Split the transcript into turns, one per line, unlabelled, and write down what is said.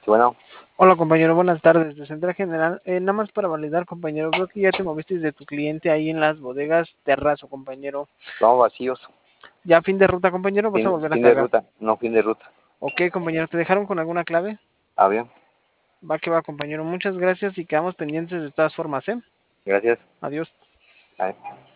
Bueno,
Hola compañero, buenas tardes. De Central General, nada más para validar compañero, veo que ya te moviste de tu cliente ahí en las bodegas Terrazo compañero.
vamos vacíos.
¿Ya fin de ruta compañero? ¿Vas a volver a
Fin de
cargar?
ruta, no fin de ruta.
Ok compañero, ¿te dejaron con alguna clave?
Avión,
Va que va compañero, muchas gracias y quedamos pendientes de todas formas, ¿eh?
gracias.
Adiós.
Bye.